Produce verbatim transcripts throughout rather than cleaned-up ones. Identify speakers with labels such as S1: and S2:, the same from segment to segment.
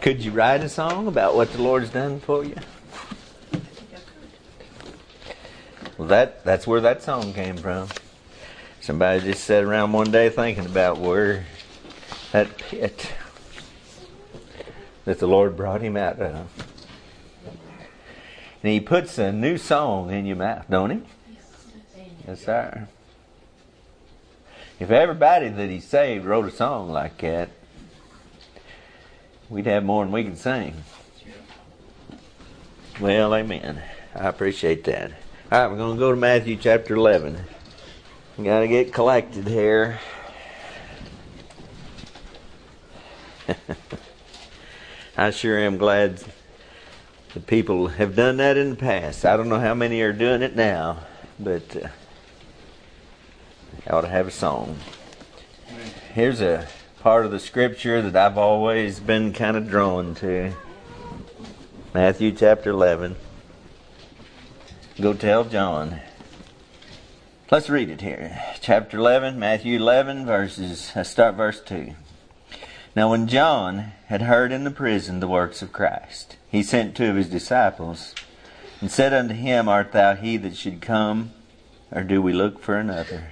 S1: Could you write a song about what the Lord's done for you? Well, that that's where that song came from. Somebody just sat around one day thinking about where that pit that the Lord brought him out of. And he puts a new song in your mouth, don't he? Yes, sir. If everybody that he saved wrote a song like that, we'd have more than we can sing. Well, amen. I appreciate that. All right, we're going to go to Matthew chapter eleven. We got to get collected here. I sure am glad the people have done that in the past. I don't know how many are doing it now, but uh, I ought to have a song. Here's a part of the scripture that I've always been kind of drawn to. Matthew chapter eleven. Go tell John. Let's read it here. Chapter eleven, Matthew eleven, verses, uh, start verse two. Now when John had heard in the prison the works of Christ, he sent two of his disciples, and said unto him, Art thou he that should come, or do we look for another?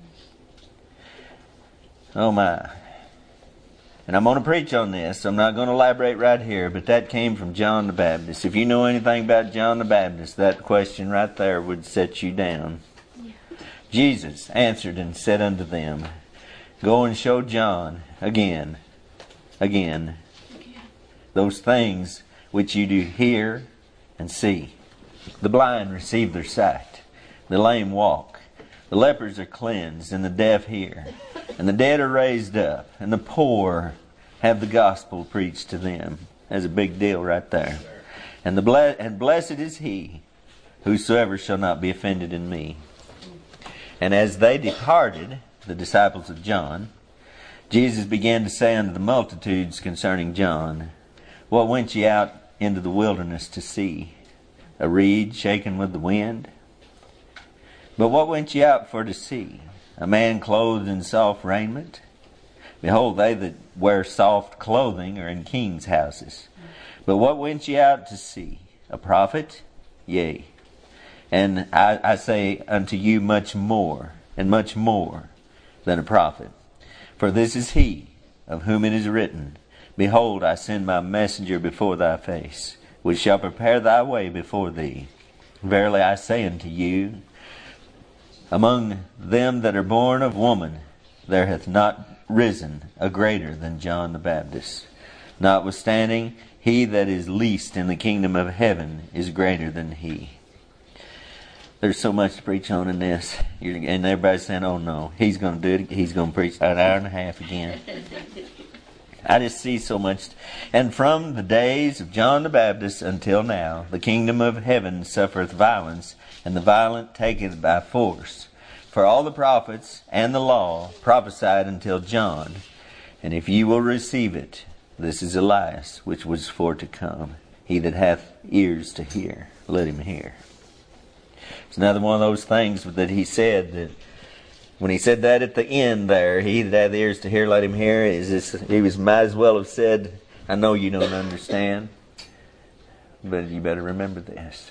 S1: Oh my. And I'm going to preach on this, so I'm not going to elaborate right here, but that came from John the Baptist. If you know anything about John the Baptist, that question right there would set you down. Yeah. Jesus answered and said unto them, Go and show John again, again, again, those things which you do hear and see. The blind receive their sight, the lame walk, the lepers are cleansed, and the deaf hear, and the dead are raised up, and the poor have the gospel preached to them. That's a big deal right there. And the ble- and blessed is he whosoever shall not be offended in me. And as they departed, the disciples of John, Jesus began to say unto the multitudes concerning John, What went ye out into the wilderness to see? A reed shaken with the wind? But what went ye out for to see? A man clothed in soft raiment? Behold, they that wear soft clothing are in kings' houses. But what went ye out to see? A prophet? Yea. And I, I say unto you much more, and much more than a prophet. For this is he, of whom it is written, Behold, I send my messenger before thy face, which shall prepare thy way before thee. Verily I say unto you, among them that are born of woman, there hath not risen a greater than John the Baptist. Notwithstanding, he that is least in the kingdom of heaven is greater than he. There's so much to preach on in this. And everybody's saying, oh no, he's going to do it. He's going to preach an hour and a half again. I just see so much. And from the days of John the Baptist until now, the kingdom of heaven suffereth violence, and the violent take it by force. For all the prophets and the law prophesied until John. And if ye will receive it, this is Elias, which was for to come. He that hath ears to hear, let him hear. It's another one of those things that he said, that when he said that at the end there, he that hath ears to hear, let him hear, is this, he was might as well have said, I know you don't understand, but you better remember this.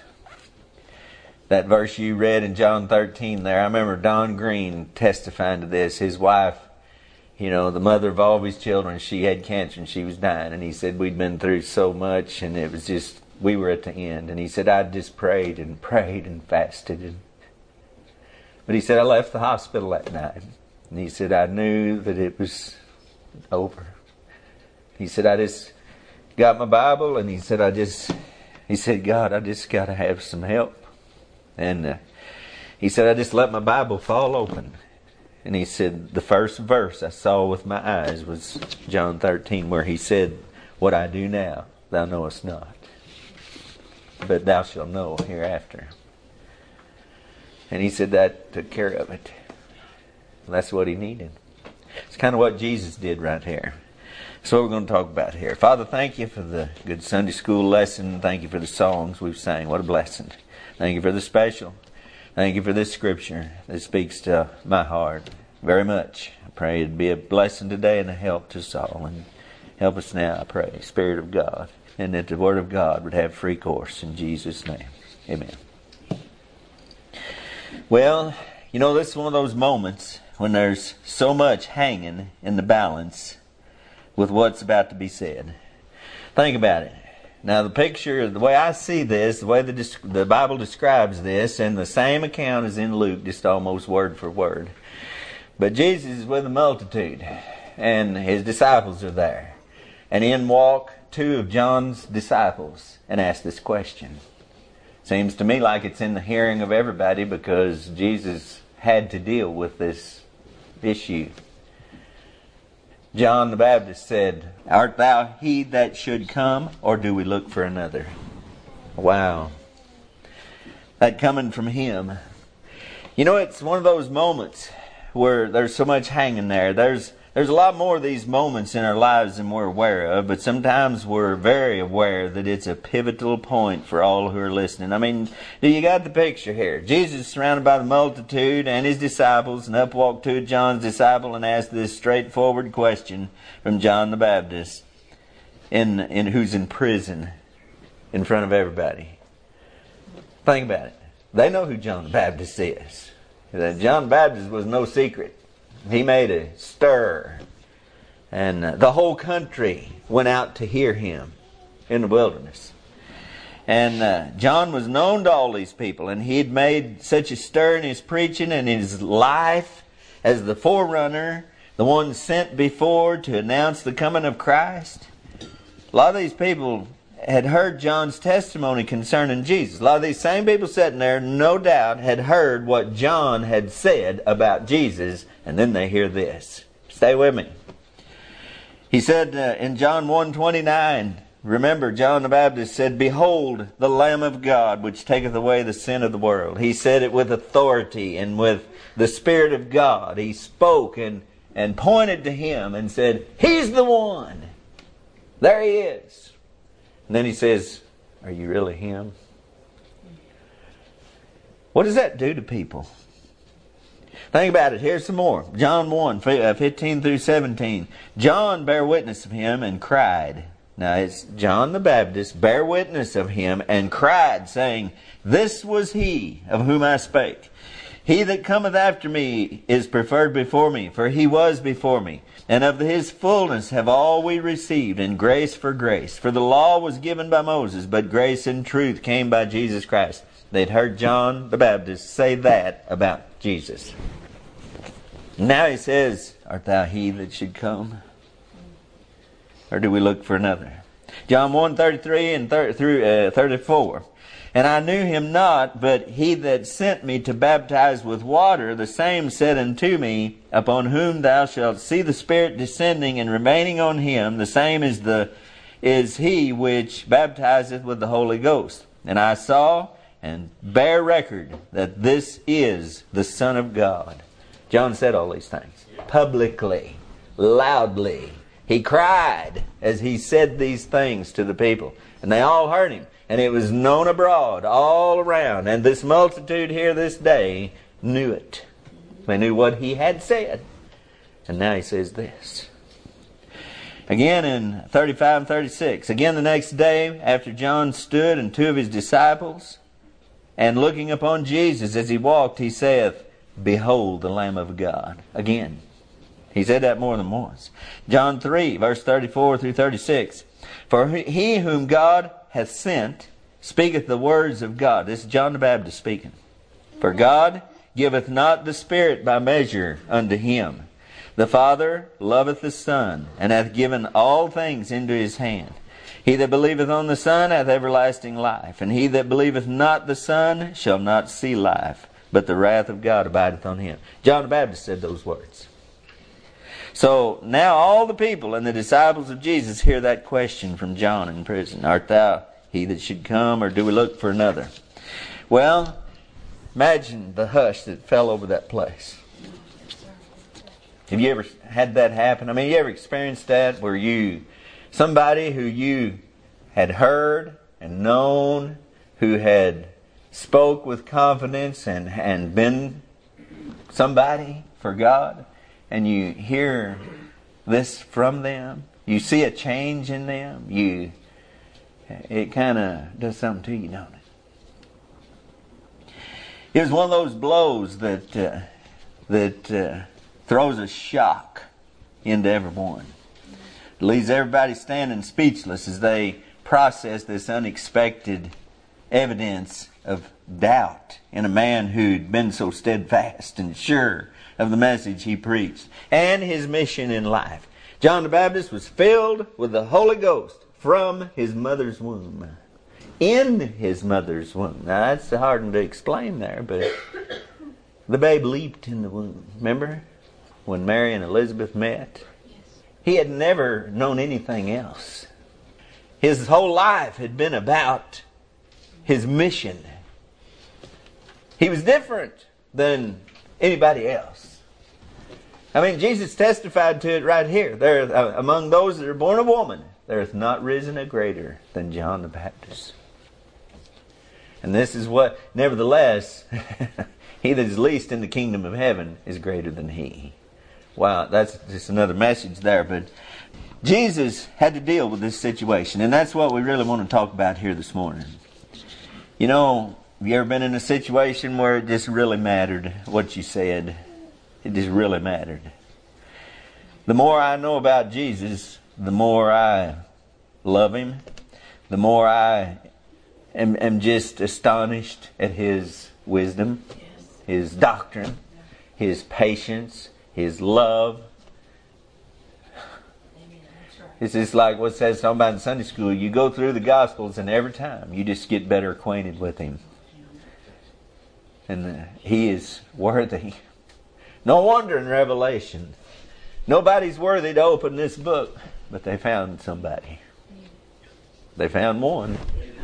S1: That verse you read in John thirteen there, I remember Don Green testifying to this. His wife, you know, the mother of all his children, she had cancer and she was dying. And he said, we'd been through so much and it was just, we were at the end. And he said, I just prayed and prayed and fasted. And... But he said, I left the hospital that night. And he said, I knew that it was over. He said, I just got my Bible and he said, I just, he said, God, I just got to have some help. And uh, he said, I just let my Bible fall open. And he said, the first verse I saw with my eyes was John thirteen, where he said, what I do now, thou knowest not, but thou shalt know hereafter. And he said that took care of it. And that's what he needed. It's kind of what Jesus did right here. So what we're going to talk about here. Father, thank you for the good Sunday school lesson. Thank you for the songs we've sang. What a blessing. Thank you for the special. Thank you for this scripture that speaks to my heart very much. I pray it'd be a blessing today and a help to us all. In Help us now, I pray, Spirit of God, and that the Word of God would have free course in Jesus' name. Amen. Well, you know, this is one of those moments when there's so much hanging in the balance with what's about to be said. Think about it. Now, the picture, the way I see this, the way the, the Bible describes this, and the same account is in Luke, just almost word for word. But Jesus is with a multitude, and His disciples are there. And in walk two of John's disciples and ask this question. Seems to me like it's in the hearing of everybody because Jesus had to deal with this issue. John the Baptist said, "Art thou he that should come, or do we look for another?" Wow. That coming from him. You know, it's one of those moments where there's so much hanging there. There's there's a lot more of these moments in our lives than we're aware of, but sometimes we're very aware that it's a pivotal point for all who are listening. I mean, do you got the picture here? Jesus is surrounded by the multitude and His disciples, and up walked two of John's disciples and asked this straightforward question from John the Baptist, in, in who's in prison in front of everybody. Think about it. They know who John the Baptist is. John the Baptist was no secret. He made a stir. And uh, the whole country went out to hear him in the wilderness. And uh, John was known to all these people. And he had made such a stir in his preaching and in his life as the forerunner, the one sent before to announce the coming of Christ. A lot of these people had heard John's testimony concerning Jesus. A lot of these same people sitting there, no doubt, had heard what John had said about Jesus, and then they hear this. Stay with me. He said uh, in John one twenty-nine, remember, John the Baptist said, "Behold, the Lamb of God, which taketh away the sin of the world." He said it with authority and with the Spirit of God. He spoke and, and pointed to Him and said, "He's the one. There He is." And then He says, "Are you really Him?" What does that do to people? Think about it. Here's some more. John one, fifteen through seventeen. John bare witness of Him and cried. Now it's John the Baptist bare witness of Him and cried, saying, "This was He of whom I spake. He that cometh after me is preferred before me, for He was before me. And of His fullness have all we received, and grace for grace. For the law was given by Moses, but grace and truth came by Jesus Christ." They'd heard John the Baptist say that about Jesus. Now He says, "Art thou He that should come? Or do we look for another?" John one thirty-three and through uh, thirty-four. "And I knew Him not, but He that sent me to baptize with water, the same said unto me, Upon whom thou shalt see the Spirit descending and remaining on Him, the same is the is He which baptizeth with the Holy Ghost. And I saw and bear record that this is the Son of God." John said all these things publicly, loudly. He cried as he said these things to the people, and they all heard him. And it was known abroad, all around. And this multitude here this day knew it. They knew what He had said. And now He says this. Again in thirty-five and thirty-six. "Again the next day, after John stood and two of his disciples, and looking upon Jesus as He walked, He saith, Behold the Lamb of God." Again. He said that more than once. John three, verse thirty-four through thirty-six. "For He whom God hath sent speaketh the words of God." This is John the Baptist speaking. "For God giveth not the Spirit by measure unto Him. The Father loveth the Son, and hath given all things into His hand. He that believeth on the Son hath everlasting life, and he that believeth not the Son shall not see life, but the wrath of God abideth on him." John the Baptist said those words. So now all the people and the disciples of Jesus hear that question from John in prison. "Art thou He that should come, or do we look for another?" Well, imagine the hush that fell over that place. Have you ever had that happen? I mean, you ever experienced that where you, somebody who you had heard and known, who had spoke with confidence and, and been somebody for God, and you hear this from them, You see a change in them. You, it kind of does something to you, don't it? It was one of those blows that uh, that uh, throws a shock into everyone. It leaves everybody standing speechless as they process this unexpected evidence of doubt in a man who'd been so steadfast and sure of the message he preached and his mission in life. John the Baptist was filled with the Holy Ghost from his mother's womb. In his mother's womb. Now that's hard to explain there, but the babe leaped in the womb. Remember when Mary and Elizabeth met? He had never known anything else. His whole life had been about his mission. He was different than anybody else. I mean, Jesus testified to it right here. There, uh, among those that are born of woman, there hath not risen a greater than John the Baptist. And this is what, nevertheless, he that is least in the kingdom of heaven is greater than he. Wow, that's just another message there. But Jesus had to deal with this situation, and that's what we really want to talk about here this morning. You know, have you ever been in a situation where it just really mattered what you said? It just really mattered. The more I know about Jesus, the more I love Him, the more I am, am just astonished at His wisdom, His doctrine, His patience, His love. It's just like what says something about in Sunday school. You go through the Gospels and every time you just get better acquainted with Him. And uh, He is worthy. No wonder in Revelation, nobody's worthy to open this book, but they found somebody. They found one.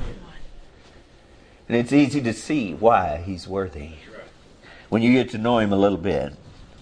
S1: And it's easy to see why He's worthy when you get to know Him a little bit.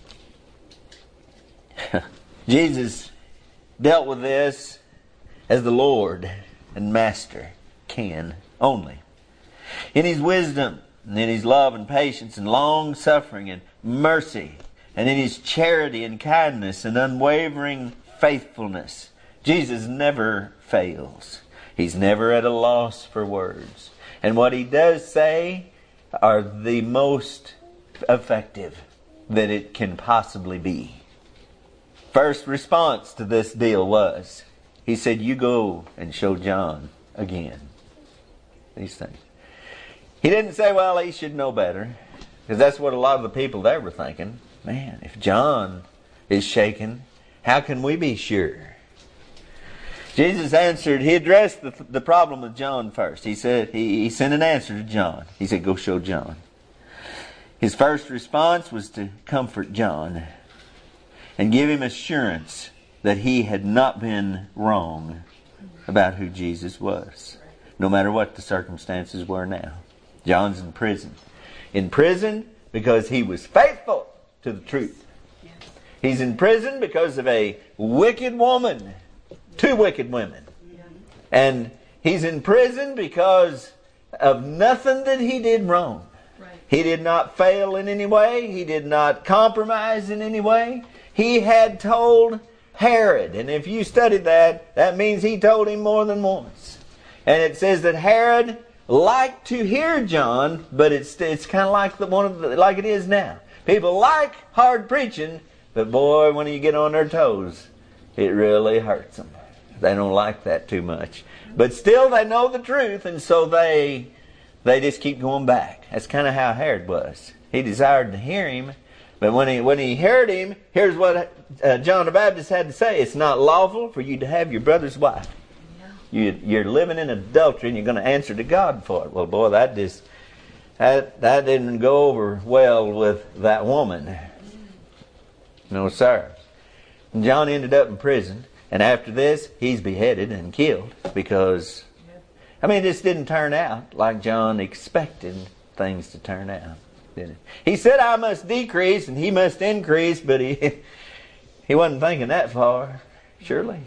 S1: Jesus dealt with this as the Lord and Master can only. In His wisdom, and in His love and patience and long suffering and mercy, and in His charity and kindness and unwavering faithfulness, Jesus never fails. He's never at a loss for words. And what He does say are the most effective that it can possibly be. First response to this deal was, He said, you go and show John again these things. He didn't say, well, he should know better. Because that's what a lot of the people there were thinking. Man, if John is shaken, how can we be sure? Jesus answered, He addressed the, the problem with John first. He said, he, he sent an answer to John. He said, go show John. His first response was to comfort John and give him assurance that he had not been wrong about who Jesus was, no matter what the circumstances were now. John's in prison. In prison because he was faithful to the truth. He's in prison because of a wicked woman. Two wicked women. And he's in prison because of nothing that he did wrong. He did not fail in any way. He did not compromise in any way. He had told Herod. And if you studied that, that means he told him more than once. And it says that Herod liked to hear John, but it's it's kind of like the one of the, like it is now. People like hard preaching, but boy, when you get on their toes, it really hurts them. They don't like that too much. But still they know the truth, and so they they just keep going back. That's kind of how Herod was. He desired to hear him, but when he when he heard him, here's what uh, John the Baptist had to say. It's not lawful for you to have your brother's wife. You, you're living in adultery and you're going to answer to God for it. Well, boy, that just that, that didn't go over well with that woman. No, sir. And John ended up in prison. And after this, he's beheaded and killed because, I mean, this didn't turn out like John expected things to turn out, did it? He said, I must decrease and he must increase, but he, he wasn't thinking that far, surely.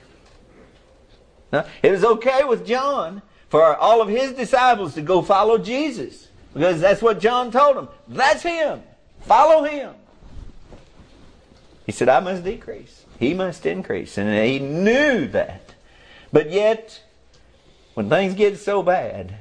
S1: No, it was okay with John for all of his disciples to go follow Jesus because that's what John told them. That's Him. Follow Him. He said, I must decrease. He must increase. And he knew that. But yet, when things get so bad,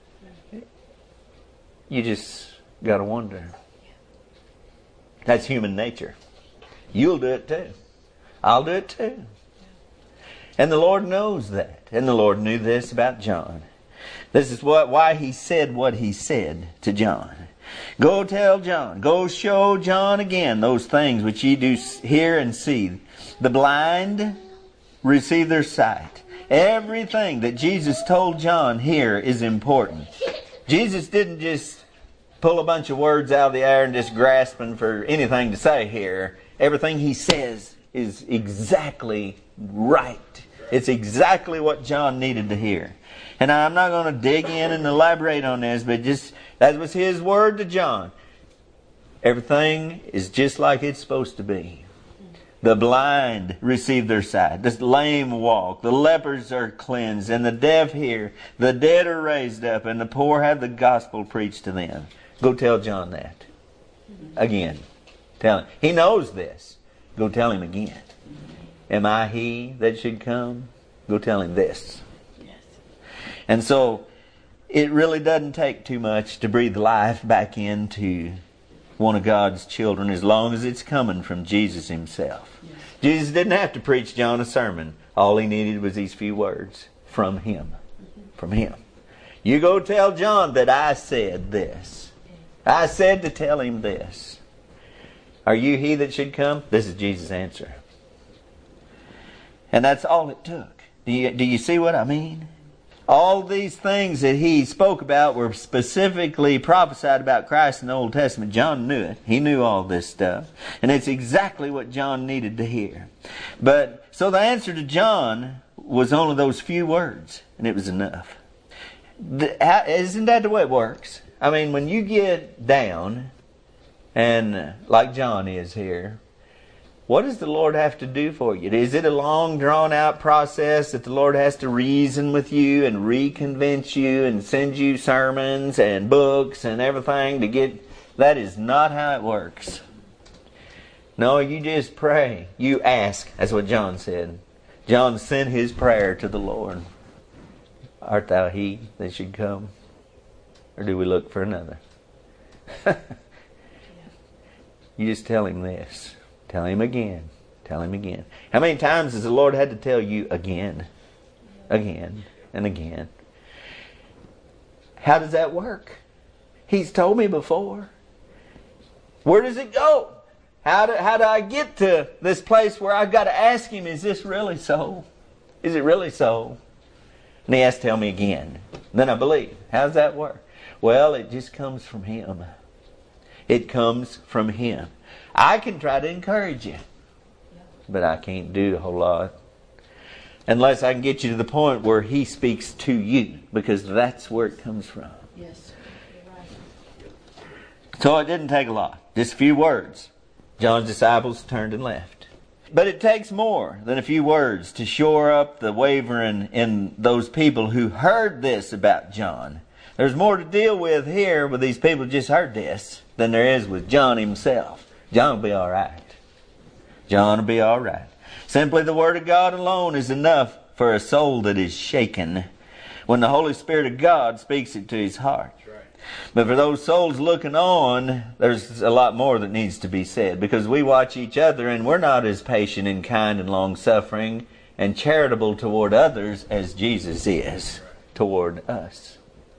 S1: you just got to wonder. That's human nature. You'll do it too. I'll do it too. And the Lord knows that. And the Lord knew this about John. This is what why He said what He said to John. Go tell John. Go show John again those things which ye do hear and see. The blind receive their sight. Everything that Jesus told John here is important. Jesus didn't just pull a bunch of words out of the air and just grasping for anything to say here. Everything He says is exactly right. It's exactly what John needed to hear. And I'm not going to dig in and elaborate on this, but just that was His word to John. Everything is just like it's supposed to be. The blind receive their sight. The lame walk. The lepers are cleansed. And the deaf hear. The dead are raised up. And the poor have the gospel preached to them. Go tell John that. Again. Tell him. He knows this. Go tell him again. Am I He that should come? Go tell him this. Yes. And so, it really doesn't take too much to breathe life back into one of God's children as long as it's coming from Jesus Himself. Yes. Jesus didn't have to preach John a sermon. All he needed was these few words from Him. Mm-hmm. From Him. You go tell John that I said this. I said to tell him this. Are you He that should come? This is Jesus' answer. And that's all it took. Do you, do you see what I mean? All these things that He spoke about were specifically prophesied about Christ in the Old Testament. John knew it. He knew all this stuff. And it's exactly what John needed to hear. But, so the answer to John was only those few words. And it was enough. The, how, isn't that the way it works? I mean, when you get down, and like John is here, what does the Lord have to do for you? Is it a long, drawn-out process that the Lord has to reason with you and reconvince you and send you sermons and books and everything to get... That is not how it works. No, you just pray. You ask. That's what John said. John sent his prayer to the Lord. Art thou He that should come? Or do we look for another? You just tell him this. Tell him again. Tell him again. How many times has the Lord had to tell you again? Again and again. How does that work? He's told me before. Where does it go? How do, how do I get to this place where I've got to ask Him, is this really so? Is it really so? And He has to tell me again. Then I believe. How does that work? Well, it just comes from Him. It comes from Him. I can try to encourage you, but I can't do a whole lot unless I can get you to the point where He speaks to you, because that's where it comes from.
S2: Yes, you're right.
S1: So it didn't take a lot, just a few words. John's disciples turned and left. But it takes more than a few words to shore up the wavering in those people who heard this about John. There's more to deal with here with these people who just heard this than there is with John himself. John will be all right. John will be all right. Simply the Word of God alone is enough for a soul that is shaken when the Holy Spirit of God speaks it to his heart. Right. But for those souls looking on, there's a lot more that needs to be said, because we watch each other and we're not as patient and kind and long-suffering and charitable toward others as Jesus is toward us.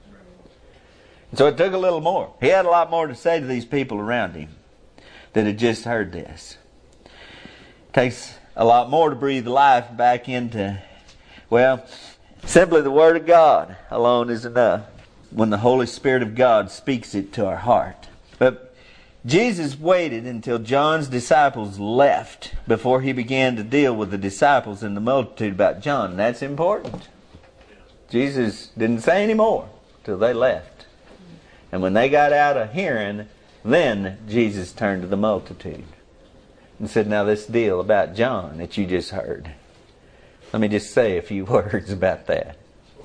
S1: So it took a little more. He had a lot more to say to these people around him that had just heard this. It takes a lot more to breathe life back into, well, simply the Word of God alone is enough when the Holy Spirit of God speaks it to our heart. But Jesus waited until John's disciples left before He began to deal with the disciples and the multitude about John. And that's important. Jesus didn't say any more till they left. And when they got out of hearing, then Jesus turned to the multitude and said, now this deal about John that you just heard, let me just say a few words about that.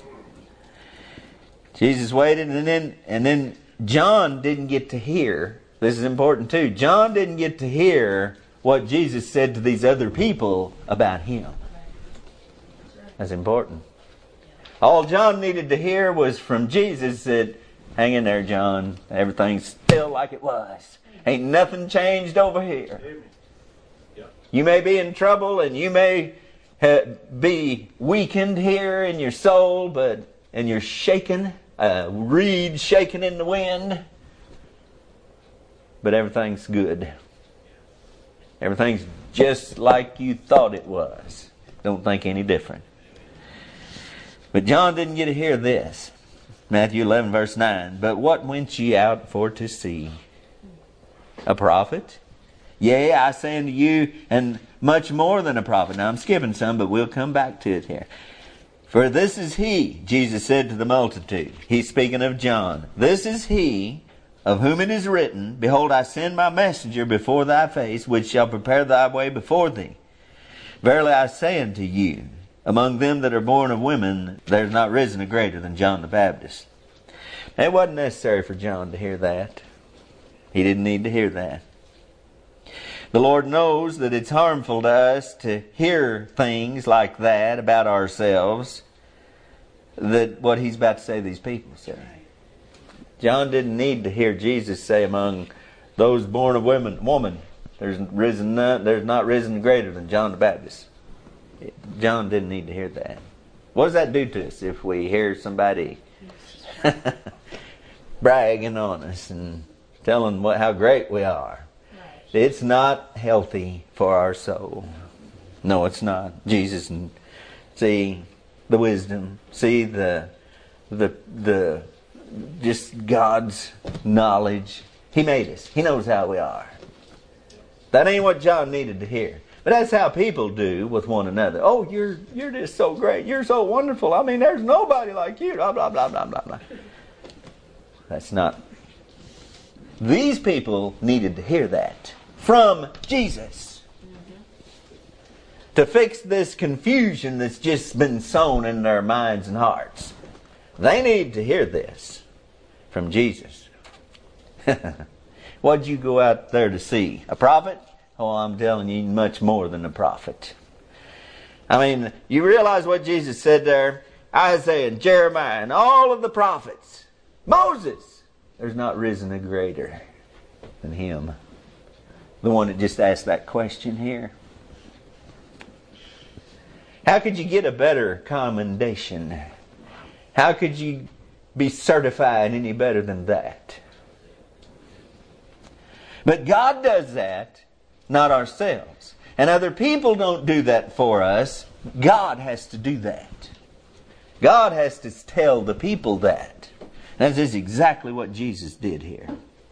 S1: Jesus waited, and then and then John didn't get to hear. This is important too. John didn't get to hear what Jesus said to these other people about Him. That's important. All John needed to hear was from Jesus that, hang in there, John. Everything's still like it was. Ain't nothing changed over here. You may be in trouble and you may ha- be weakened here in your soul, but and you're shaking, a reed shaking in the wind. But everything's good. Everything's just like you thought it was. Don't think any different. But John didn't get to hear this. Matthew eleven verse nine. But what went ye out for to see? A prophet? Yea, I say unto you, and much more than a prophet. Now I'm skipping some, but we'll come back to it here. For this is he, Jesus said to the multitude. He's speaking of John. This is he of whom it is written, Behold, I send my messenger before thy face, which shall prepare thy way before thee. Verily I say unto you, among them that are born of women, there is not risen a greater than John the Baptist. It wasn't necessary for John to hear that. He didn't need to hear that. The Lord knows that it's harmful to us to hear things like that about ourselves, that what He's about to say to these people said. John didn't need to hear Jesus say, among those born of women, woman, there's risen none, there's not risen greater than John the Baptist. John didn't need to hear that. What does that do to us if we hear somebody bragging on us and telling what how great we are? It's not healthy for our soul. No, it's not. Jesus, see the wisdom, see the the the just God's knowledge. He made us. He knows how we are. That ain't what John needed to hear. But that's how people do with one another. Oh, you're you're just so great. You're so wonderful. I mean, there's nobody like you. Blah, blah, blah, blah, blah, blah. That's not. These people needed to hear that from Jesus. Mm-hmm. To fix this confusion that's just been sown in their minds and hearts. They need to hear this from Jesus. What'd you go out there to see? A prophet? Oh, I'm telling you, much more than a prophet. I mean, you realize what Jesus said there? Isaiah and Jeremiah and all of the prophets. Moses! There's not risen a greater than him. The one that just asked that question here. How could you get a better commendation? How could you be certified any better than that? But God does that, not ourselves. And other people don't do that for us. God has to do that. God has to tell the people that. That is exactly what Jesus did here.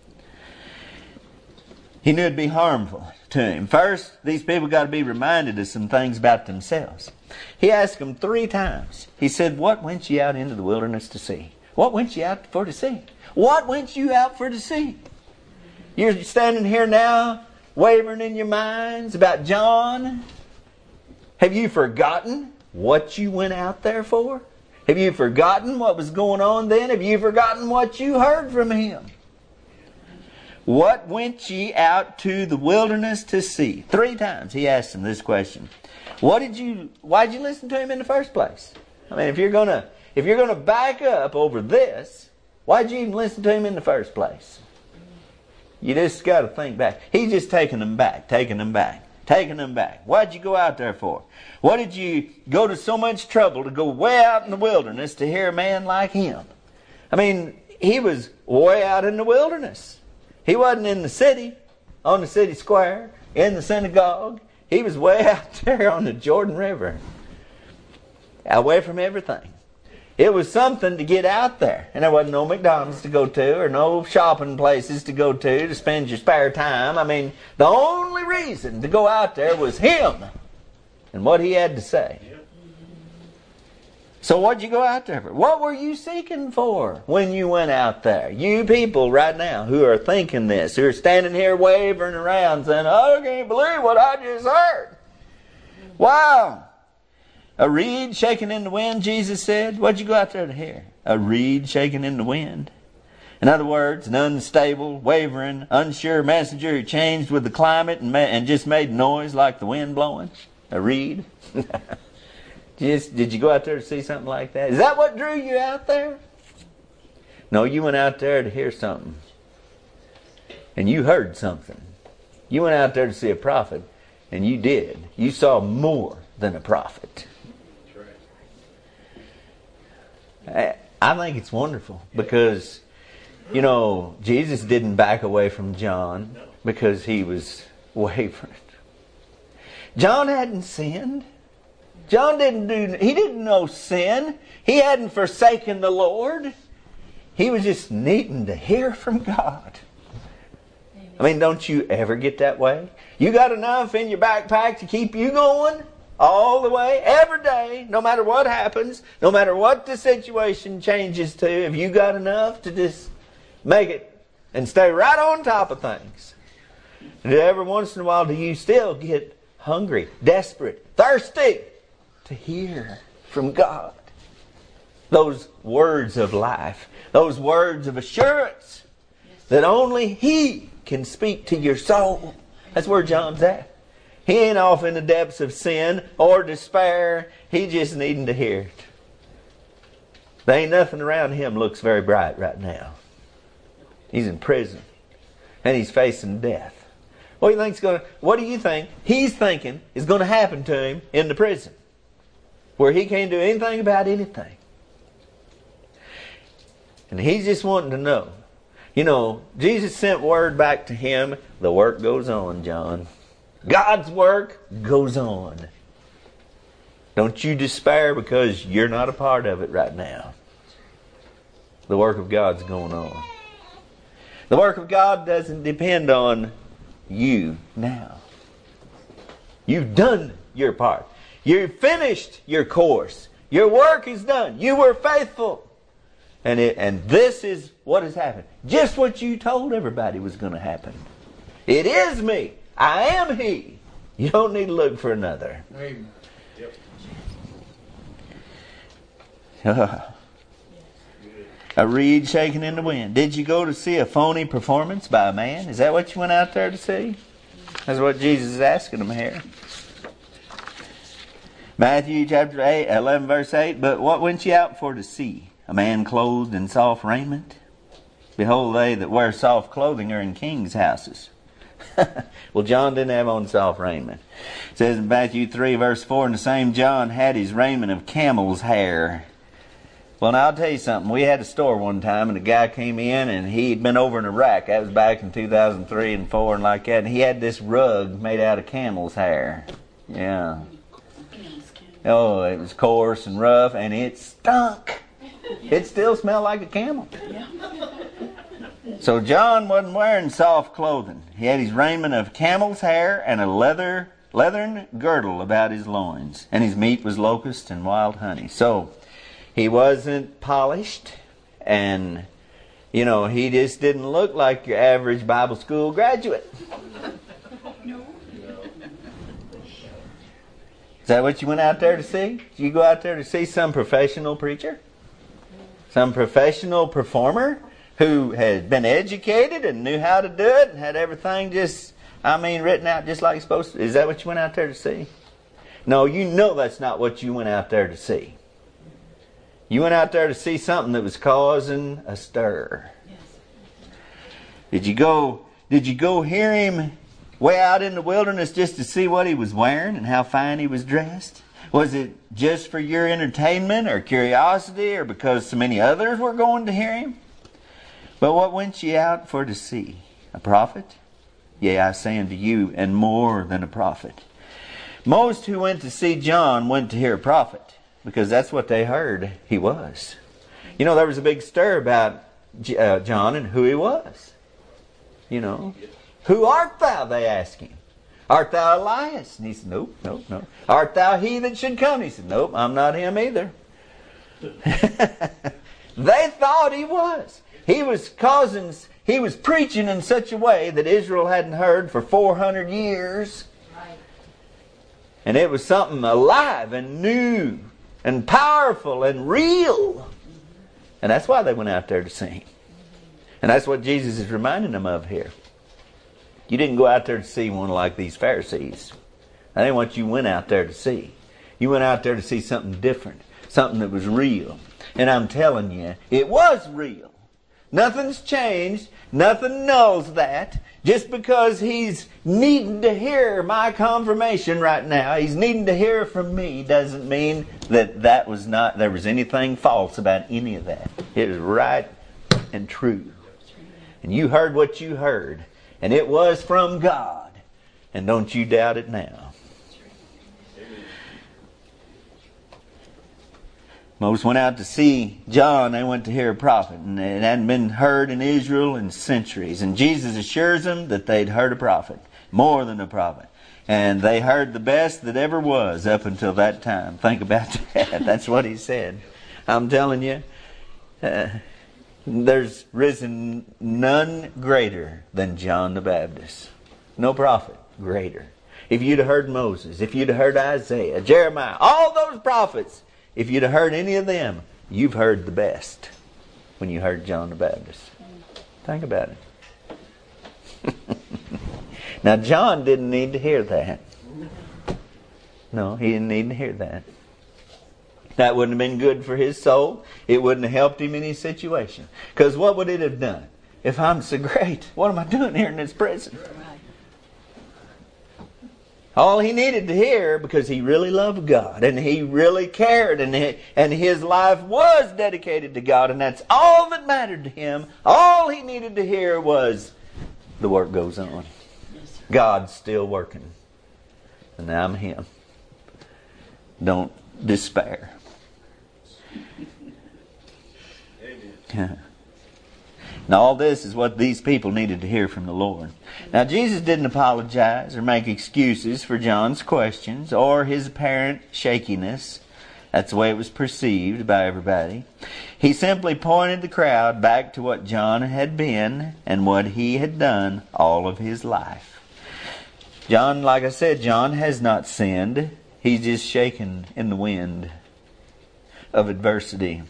S1: He knew it'd be harmful to him. First, these people got to be reminded of some things about themselves. He asked them three times. He said, what went you out into the wilderness to see? What went you out for to see? What went you out for to see? You're standing here now, wavering in your minds about John. Have you forgotten what you went out there for? Have you forgotten what was going on then? Have you forgotten what you heard from him? What went ye out to the wilderness to see? Three times he asked them this question. What did you, why did you listen to him in the first place? I mean, if you're gonna, if you're gonna back up over this, why did you even listen to him in the first place? You just got to think back. He's just taking them back, taking them back, taking them back. What did you go out there for? What did you go to so much trouble to go way out in the wilderness to hear a man like him? I mean, he was way out in the wilderness. He wasn't in the city, on the city square, in the synagogue. He was way out there on the Jordan River, away from everything. It was something to get out there. And there wasn't no McDonald's to go to or no shopping places to go to to spend your spare time. I mean, the only reason to go out there was him and what he had to say. So what'd you go out there for? What were you seeking for when you went out there? You people right now who are thinking this, who are standing here wavering around saying, I can't believe what I just heard. Wow. A reed shaking in the wind, Jesus said. What'd you go out there to hear? A reed shaking in the wind. In other words, an unstable, wavering, unsure messenger who changed with the climate and, ma- and just made noise like the wind blowing a reed. Just, did you go out there to see something like that? Is that what drew you out there? No, you went out there to hear something. And you heard something. You went out there to see a prophet, and you did. You saw more than a prophet. I, I think it's wonderful because, you know, Jesus didn't back away from John because he was wavering. John hadn't sinned. John didn't do, he didn't know sin. He hadn't forsaken the Lord. He was just needing to hear from God. I mean, don't you ever get that way? You got enough in your backpack to keep you going all the way, every day, no matter what happens, no matter what the situation changes to, if you got enough to just make it and stay right on top of things. And every once in a while, do you still get hungry, desperate, thirsty to hear from God? Those words of life, those words of assurance that only He can speak to your soul. That's where John's at. He ain't off in the depths of sin or despair. He just needing to hear it. There ain't nothing around him looks very bright right now. He's in prison. And he's facing death. What do you think's going to, what do you think he's thinking is going to happen to him in the prison? Where he can't do anything about anything. And he's just wanting to know. You know, Jesus sent word back to him. The work goes on, John. God's work goes on. Don't you despair because you're not a part of it right now. The work of God's going on. The work of God doesn't depend on you now. You've done your part. You've finished your course. Your work is done. You were faithful. And it, and this is what has happened. Just what you told everybody was going to happen. It is me. I am He. You don't need to look for another.
S3: Amen. Yep.
S1: A reed shaking in the wind. Did you go to see a phony performance by a man? Is that what you went out there to see? That's what Jesus is asking them here. Matthew chapter eight, eleven verse eight. But what went ye out for to see? A man clothed in soft raiment? Behold, they that wear soft clothing are in kings' houses. Well, John didn't have on soft raiment. It says in Matthew three verse four, and the same John had his raiment of camel's hair. Well, now I'll tell you something. We had a store one time, and a guy came in, and he'd been over in Iraq. That was back in two thousand three and four and like that. And he had this rug made out of camel's hair. Yeah. Oh, it was coarse and rough, and it stunk. It still smelled like a camel. So John wasn't wearing soft clothing. He had his raiment of camel's hair and a leather leathern girdle about his loins. And his meat was locust and wild honey. So he wasn't polished, and, you know, he just didn't look like your average Bible school graduate.
S2: No.
S1: Is that what you went out there to see? Did you go out there to see some professional preacher? Some professional performer who had been educated and knew how to do it and had everything just, I mean, written out just like it's supposed to? Is that what you went out there to see? No, you know that's not what you went out there to see. You went out there to see something that was causing a stir.
S2: Yes.
S1: Did you go, did you go hear him way out in the wilderness just to see what he was wearing and how fine he was dressed? Was it just for your entertainment or curiosity or because so many others were going to hear him? But what went ye out for to see? A prophet? Yea, I say unto you, and more than a prophet. Most who went to see John went to hear a prophet, because that's what they heard he was. You know, there was a big stir about uh, John and who he was. You know, who art thou, they asked him. Art thou Elias? And he said, nope, nope, nope. Art thou he that should come? He said, nope, I'm not him either. They thought he was. He was causing, he was preaching in such a way that Israel hadn't heard for four hundred years.
S2: Right.
S1: And it was something alive and new and powerful and real. And that's why they went out there to see him. And that's what Jesus is reminding them of here. You didn't go out there to see one like these Pharisees. That ain't what you went out there to see. You went out there to see something different. Something that was real. And I'm telling you, it was real. Nothing's changed. Nothing knows that. Just because he's needing to hear my confirmation right now, he's needing to hear from me, doesn't mean that that was not, there was anything false about any of that. It was right and true. And you heard what you heard. And it was from God. And don't you doubt it now. Most went out to see John. They went to hear a prophet. And it hadn't been heard in Israel in centuries. And Jesus assures them that they'd heard a prophet. More than a prophet. And they heard the best that ever was up until that time. Think about that. That's what he said. I'm telling you, uh, there's risen none greater than John the Baptist. No prophet greater. If you'd have heard Moses, if you'd have heard Isaiah, Jeremiah, all those prophets, if you'd have heard any of them, you've heard the best when you heard John the Baptist. Think about it. Now, John didn't need to hear that. No, he didn't need to hear that. That wouldn't have been good for his soul. It wouldn't have helped him in his situation. Because what would it have done? If I'm so great, what am I doing here in this prison? All he needed to hear, because he really loved God and he really cared, and he, and his life was dedicated to God, and that's all that mattered to him. All he needed to hear was, the work goes on. God's still working. And I'm him. Don't despair. Amen. And all this is what these people needed to hear from the Lord. Now, Jesus didn't apologize or make excuses for John's questions or his apparent shakiness. That's the way it was perceived by everybody. He simply pointed the crowd back to what John had been and what he had done all of his life. John, like I said, John has not sinned. He's just shaken in the wind of adversity.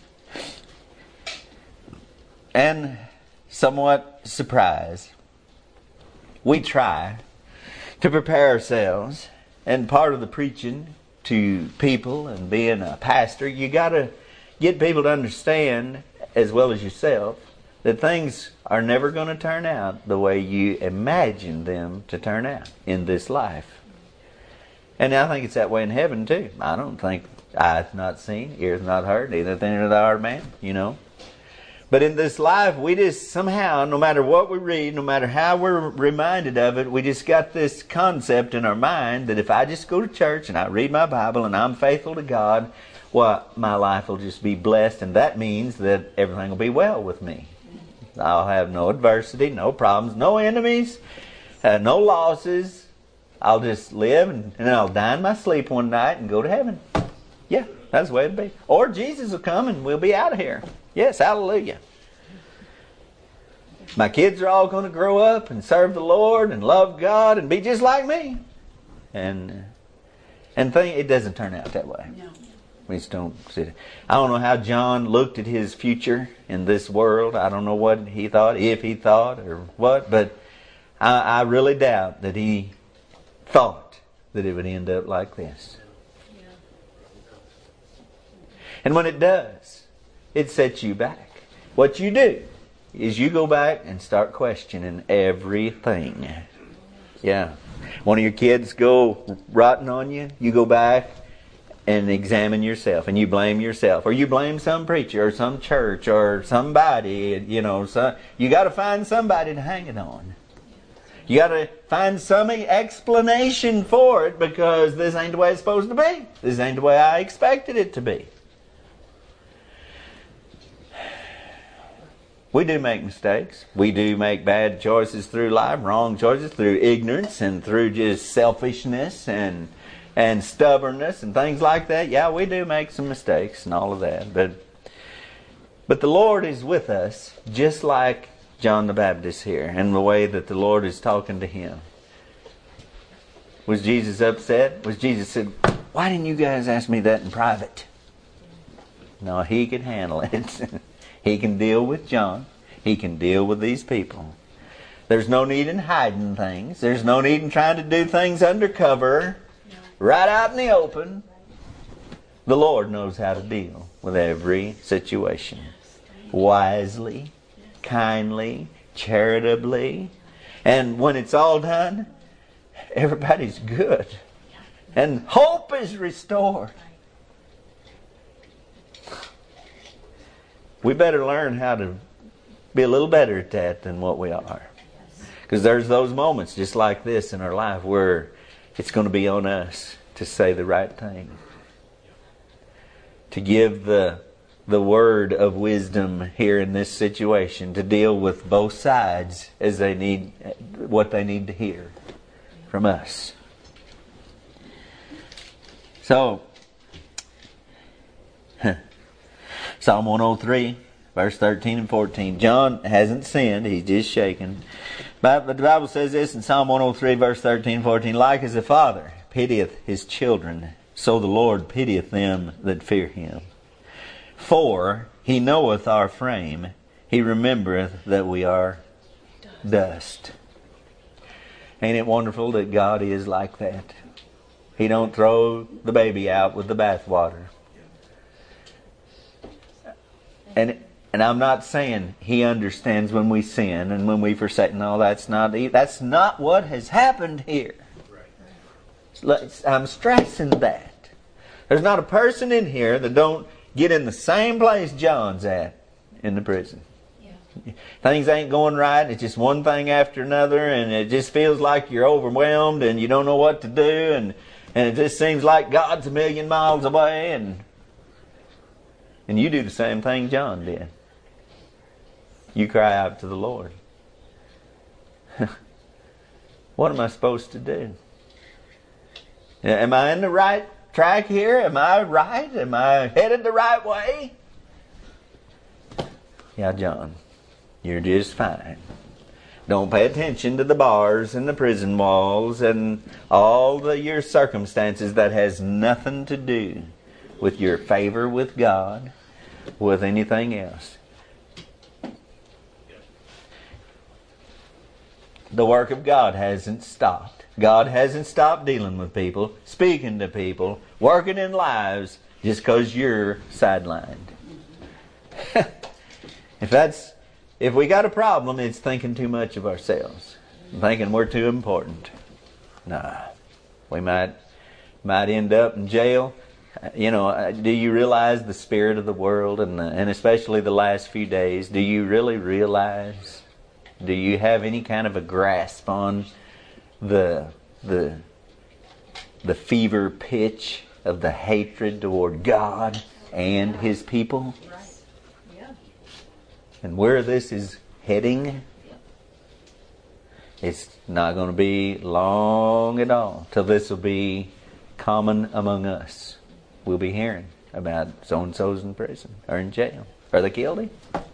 S1: And somewhat surprised. We try to prepare ourselves, and part of the preaching to people and being a pastor, you got to get people to understand, as well as yourself, that things are never going to turn out the way you imagine them to turn out in this life. And I think it's that way in heaven too. I don't think eyes not seen, ears not heard, neither thing of the heart of man, you know. But in this life, we just somehow, no matter what we read, no matter how we're reminded of it, we just got this concept in our mind that if I just go to church and I read my Bible and I'm faithful to God, well, my life will just be blessed, and that means that everything will be well with me. I'll have no adversity, no problems, no enemies, uh, no losses. I'll just live and, and I'll die in my sleep one night and go to heaven. Yeah, that's the way it'll be. Or Jesus will come and we'll be out of here. Yes, hallelujah. My kids are all going to grow up and serve the Lord and love God and be just like me. And and think it doesn't turn out that way. No. We just don't see it. I don't know how John looked at his future in this world. I don't know what he thought, if he thought or what, but I, I really doubt that he thought that it would end up like this. Yeah. And when it does, it sets you back. What you do is you go back and start questioning everything. Yeah. One of your kids go rotten on you, you go back and examine yourself, and you blame yourself, or you blame some preacher or some church or somebody. You know, so you got to find somebody to hang it on. You got to find some explanation for it, because this ain't the way it's supposed to be. This ain't the way I expected it to be. We do make mistakes. We do make bad choices through life, wrong choices through ignorance and through just selfishness and and stubbornness and things like that. Yeah, we do make some mistakes and all of that. But but the Lord is with us, just like John the Baptist here, and the way that the Lord is talking to him. Was Jesus upset? Was Jesus said, why didn't you guys ask me that in private? No, he could handle it. He can deal with John. He can deal with these people. There's no need in hiding things. There's no need in trying to do things undercover. Right out in the open. The Lord knows how to deal with every situation. Wisely, kindly, charitably. And when it's all done, everybody's good. And hope is restored. We better learn how to be a little better at that than what we are. Because there's those moments just like this in our life where it's going to be on us to say the right thing. To give the the word of wisdom here in this situation. To deal with both sides as they need, what they need to hear from us. So, Psalm one oh three, verse thirteen and fourteen. John hasn't sinned, he's just shaken. But the Bible says this in Psalm one oh three, verse thirteen and fourteen. Like as a father pitieth his children, so the Lord pitieth them that fear Him. For He knoweth our frame, He remembereth that we are dust. dust. Ain't it wonderful that God is like that? He don't throw the baby out with the bathwater. And and I'm not saying He understands when we sin and when we forsake. No, that's not that's not what has happened here. I'm stressing that. There's not a person in here that don't get in the same place John's at in the prison. Yeah. Things ain't going right. It's just one thing after another, and it just feels like you're overwhelmed and you don't know what to do, and and it just seems like God's a million miles away, and and you do the same thing John did. You cry out to the Lord. What am I supposed to do? Am I in the right track here? Am I right? Am I headed the right way? Yeah, John, you're just fine. Don't pay attention to the bars and the prison walls and all the your circumstances. That has nothing to do with your favor with God, with anything else. The work of God hasn't stopped. God hasn't stopped dealing with people, speaking to people, working in lives just because you're sidelined. If that's if we got a problem, it's thinking too much of ourselves, thinking we're too important. Nah, we might might end up in jail. You know, do you realize the spirit of the world, and the, and especially the last few days? Do you really realize? Do you have any kind of a grasp on the the the fever pitch of the hatred toward God and His people?
S2: Right. Yeah.
S1: And where this is heading, it's not going to be long at all till this will be common among us. We'll be hearing about so-and-so's in prison or in jail. Are they killed him?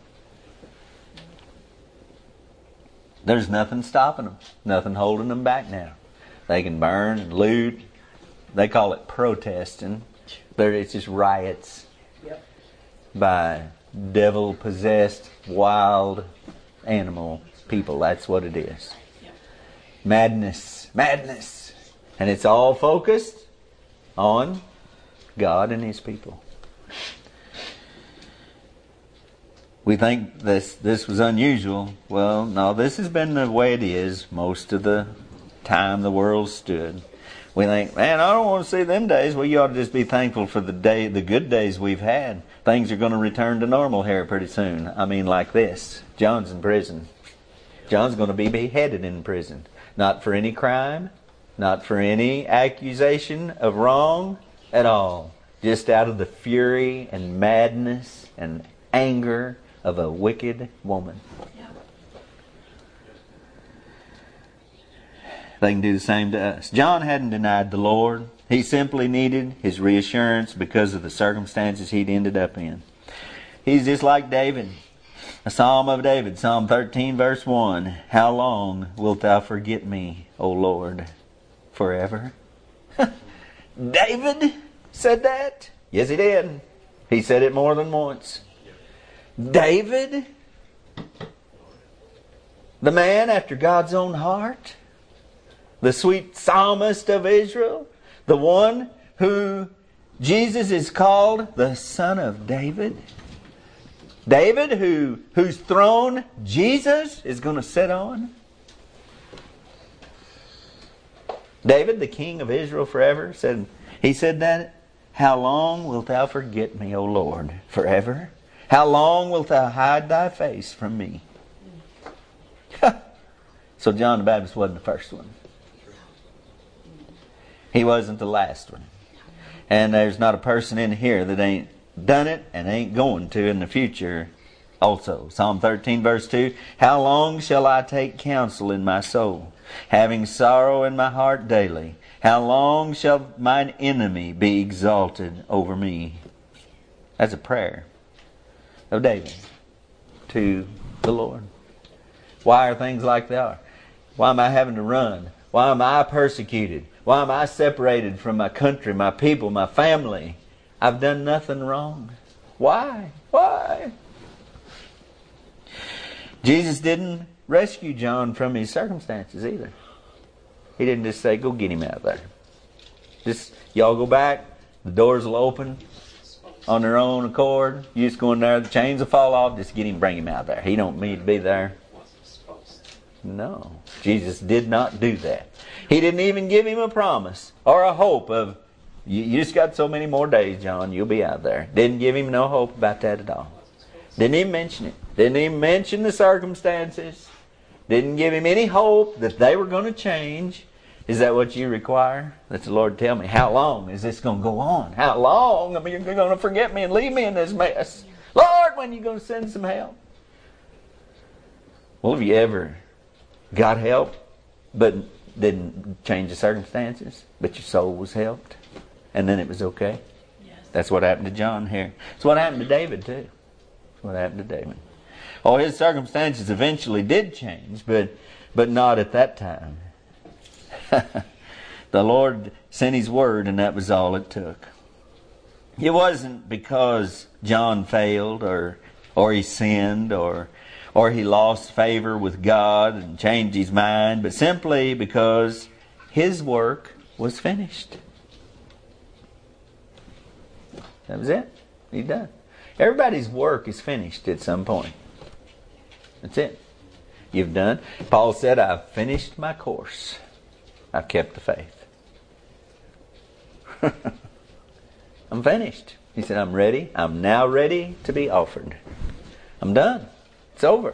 S1: There's nothing stopping them. Nothing holding them back now. They can burn and loot. They call it protesting. But it's just riots. Yep. By devil-possessed, wild animal people. That's what it is. Yep. Madness. Madness. And it's all focused on God and His people. We think this this was unusual. Well, no, this has been the way it is most of the time the world stood. We think, man, I don't want to see them days. Well, you ought to just be thankful for the day, the good days we've had. Things are going to return to normal here pretty soon. I mean, like this. John's in prison. John's going to be beheaded in prison. Not for any crime, not for any accusation of wrong at all. Just out of the fury and madness and anger of a wicked woman. Yeah. They can do the same to us. John hadn't denied the Lord. He simply needed His reassurance because of the circumstances he'd ended up in. He's just like David. A psalm of David, Psalm thirteen, verse one. How long wilt thou forget me, O Lord? Forever? David said that? Yes, he did. He said it more than once. David? The man after God's own heart. The sweet psalmist of Israel. The one who Jesus is called the Son of David. David, who whose throne Jesus is going to sit on. David, the king of Israel forever, said, he said that, how long wilt thou forget me, O Lord, forever? How long wilt thou hide thy face from me? So John the Baptist wasn't the first one. He wasn't the last one. And there's not a person in here that ain't done it and ain't going to in the future also. Psalm thirteen verse two, how long shall I take counsel in my soul, having sorrow in my heart daily? How long shall mine enemy be exalted over me? That's a prayer of David to the Lord. Why are things like they are? Why am I having to run? Why am I persecuted? Why am I separated from my country, my people, my family? I've done nothing wrong. Why? Why? Jesus didn't rescue John from his circumstances either. He didn't just say, go get him out of there. Just, y'all go back. The doors will open on their own accord. You just go in there. The chains will fall off. Just get him, bring him out there. He don't need to be there. No. Jesus did not do that. He didn't even give him a promise or a hope of, you, you just got so many more days, John. You'll be out there. Didn't give him no hope about that at all. Didn't even mention it. Didn't even mention the circumstances. Didn't give him any hope that they were going to change. Is that what you require? Let the Lord tell me. How long is this going to go on? How long? I mean, you're going to forget me and leave me in this mess. Lord, when are you going to send some help? Well, have you ever got help but didn't change the circumstances, but your soul was helped, and then it was okay? Yes. That's what happened to John here. It's what happened to David too. It's what happened to David. Oh, his circumstances eventually did change, but but not at that time. The Lord sent His word, and that was all it took. It wasn't because John failed, or or he sinned, or or he lost favor with God and changed his mind, but simply because his work was finished. That was it. He's done. Everybody's work is finished at some point. That's it. You've done. Paul said, I've finished my course. I've kept the faith. I'm finished. He said, I'm ready. I'm now ready to be offered. I'm done. It's over.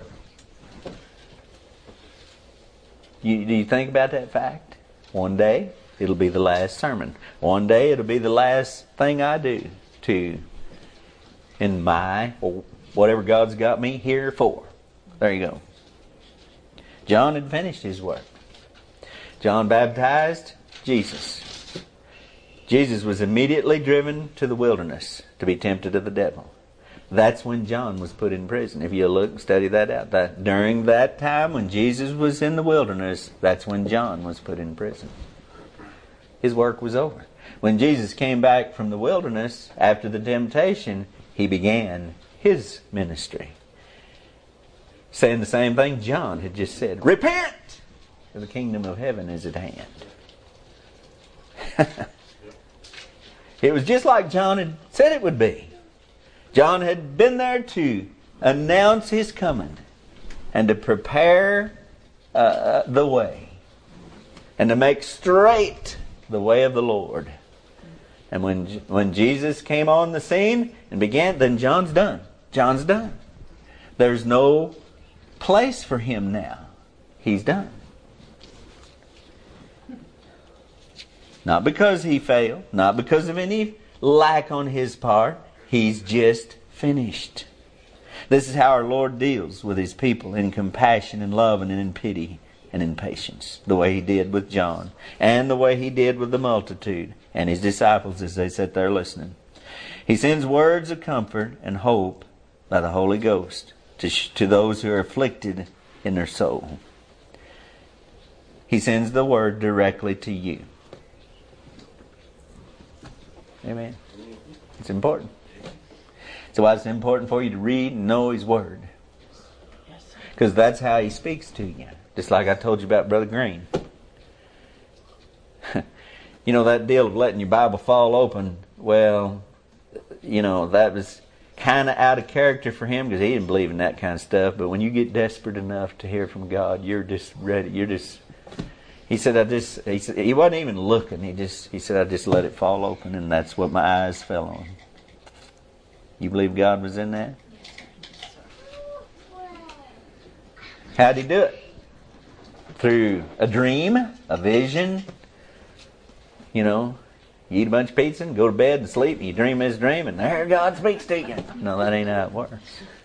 S1: You, do you think about that fact? One day, it'll be the last sermon. One day, it'll be the last thing I do to, in my, or whatever God's got me here for. There you go. John had finished his work. John baptized Jesus. Jesus was immediately driven to the wilderness to be tempted of the devil. That's when John was put in prison. If you look and study that out. That during that time when Jesus was in the wilderness, that's when John was put in prison. His work was over. When Jesus came back from the wilderness after the temptation, He began His ministry. Saying the same thing John had just said. Repent! For the kingdom of heaven is at hand. It was just like John had said it would be. John had been there to announce His coming and to prepare uh, the way and to make straight the way of the Lord. And when when Jesus came on the scene and began, then John's done. John's done. There's no place for him now. He's done. Not because he failed, not because of any lack on his part. He's just finished. This is how our Lord deals with His people, in compassion and love and in pity and in patience. The way He did with John and the way He did with the multitude and His disciples as they sat there listening. He sends words of comfort and hope by the Holy Ghost to, to those who are afflicted in their soul. He sends the word directly to you. Amen. It's important. So why it's important for you to read and know His Word. Because that's how He speaks to you. Just like I told you about Brother Green. You know, that deal of letting your Bible fall open, well, you know, that was kind of out of character for him because he didn't believe in that kind of stuff. But when you get desperate enough to hear from God, you're just ready. You're just, he said, I just, he said, he wasn't even looking. He just, he said, I just let it fall open, and that's what my eyes fell on. You believe God was in that? How'd He do it? Through a dream, a vision. You know, you eat a bunch of pizza and go to bed and sleep, and you dream this dream, and there God speaks to you. No, that ain't how it works.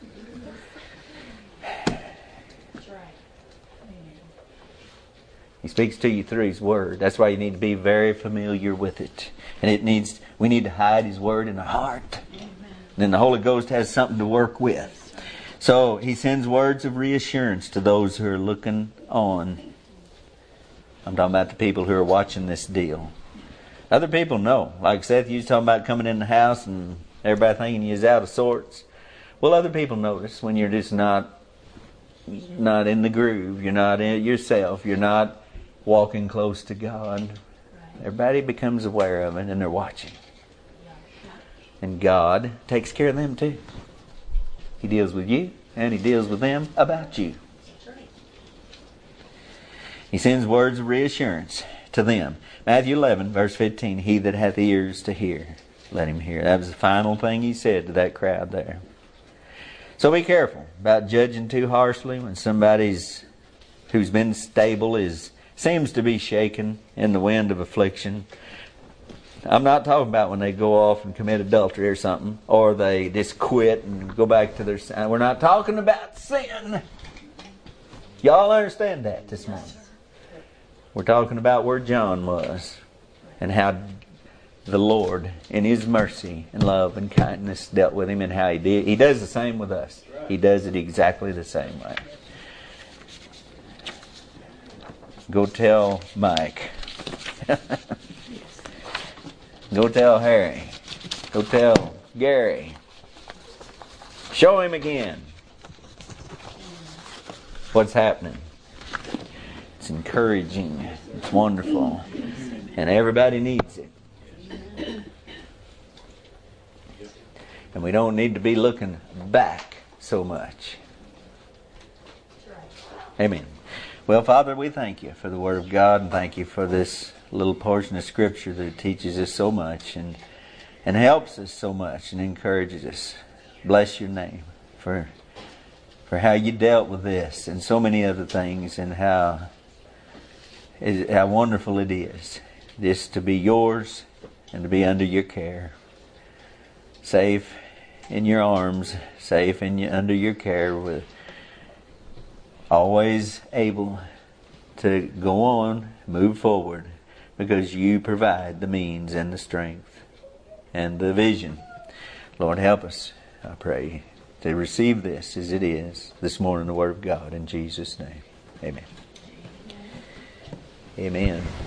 S1: He speaks to you through His Word. That's why you need to be very familiar with it. And it needs, we need to hide His Word in our heart. Amen. Then the Holy Ghost has something to work with. So He sends words of reassurance to those who are looking on. I'm talking about the people who are watching this deal. Other people know. Like Seth, you was talking about coming in the house and everybody thinking you's out of sorts. Well, other people notice when you're just not not in the groove. You're not in it yourself. You're not walking close to God. Everybody becomes aware of it, and they're watching. And God takes care of them too. He deals with you, and He deals with them about you. He sends words of reassurance to them. Matthew eleven, verse fifteen, He that hath ears to hear, let him hear. That was the final thing He said to that crowd there. So be careful about judging too harshly when somebody's who's been stable is seems to be shaken in the wind of affliction. I'm not talking about when they go off and commit adultery or something, or they just quit and go back to their sin. We're not talking about sin. Y'all understand that this morning? We're talking about where John was and how the Lord, in His mercy and love and kindness, dealt with him, and how He did. He does the same with us. He does it exactly the same way. Go tell Mike. Go tell Harry. Go tell Gary. Show him again what's happening. It's encouraging. It's wonderful. And everybody needs it. And we don't need to be looking back so much. Amen. Well, Father, we thank You for the Word of God, and thank You for this little portion of Scripture that teaches us so much and and helps us so much and encourages us. Bless Your name for for how You dealt with this and so many other things, and how how wonderful it is just to be Yours and to be under Your care, safe in Your arms, safe in your, under Your care, with always able to go on, move forward, because You provide the means and the strength and the vision. Lord, help us, I pray, to receive this as it is this morning, the Word of God, in Jesus' name. Amen. Amen.